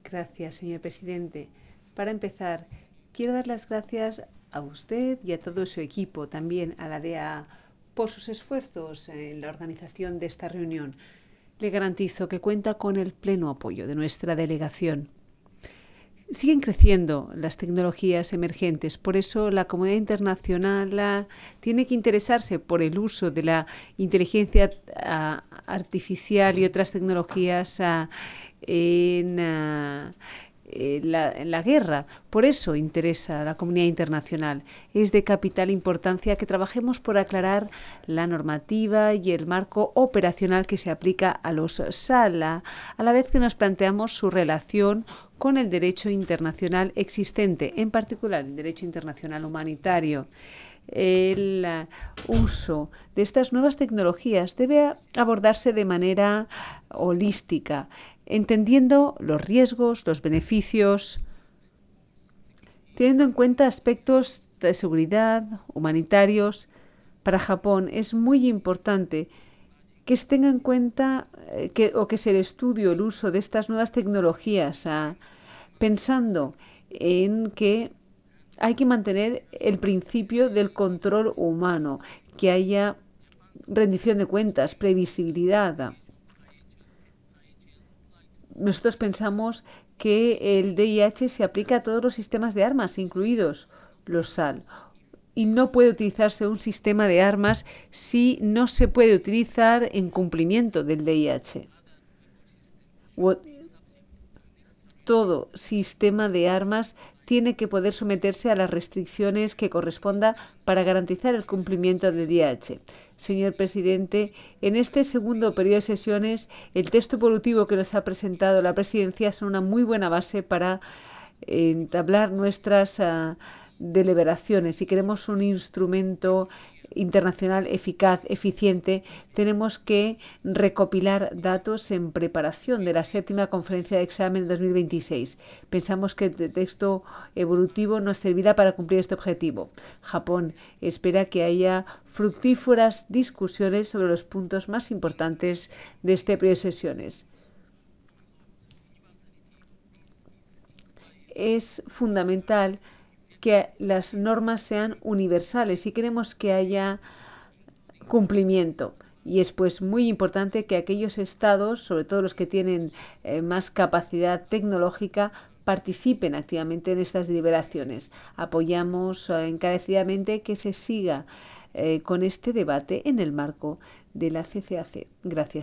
Gracias, señor presidente. Para empezar, quiero dar las gracias a usted y a todo su equipo, también a la DEA, por sus esfuerzos en la organización de esta reunión. Le garantizo que cuenta con el pleno apoyo de nuestra delegación. Siguen creciendo las tecnologías emergentes, por eso la comunidad internacional tiene que interesarse por el uso de la inteligencia artificial y otras tecnologías en la guerra. Por eso interesa a la comunidad internacional. Es de capital importancia que trabajemos por aclarar la normativa y el marco operacional que se aplica a los SALA, a la vez que nos planteamos su relación con el derecho internacional existente, en particular el derecho internacional humanitario. El uso de estas nuevas tecnologías debe abordarse de manera holística, entendiendo los riesgos, los beneficios, teniendo en cuenta aspectos de seguridad, humanitarios. Para Japón es muy importante que se tenga en cuenta que se estudie el uso de estas nuevas tecnologías, pensando en que hay que mantener el principio del control humano, que haya rendición de cuentas, previsibilidad. Nosotros pensamos que el DIH se aplica a todos los sistemas de armas, incluidos los SAL. Y no puede utilizarse un sistema de armas si no se puede utilizar en cumplimiento del DIH. Todo sistema de armas tiene que poder someterse a las restricciones que corresponda para garantizar el cumplimiento del DIH. Señor presidente, en este segundo periodo de sesiones, el texto evolutivo que nos ha presentado la presidencia es una muy buena base para entablar nuestras deliberaciones. Si queremos un instrumento internacional eficaz, eficiente, tenemos que recopilar datos en preparación de la séptima conferencia de examen 2026. Pensamos que el texto evolutivo nos servirá para cumplir este objetivo. Japón espera que haya fructíferas discusiones sobre los puntos más importantes de este periodo de sesiones. Es fundamental que las normas sean universales y queremos que haya cumplimiento. Y es pues muy importante que aquellos estados, sobre todo los que tienen más capacidad tecnológica, participen activamente en estas deliberaciones. Apoyamos encarecidamente que se siga con este debate en el marco de la CCAC. Gracias.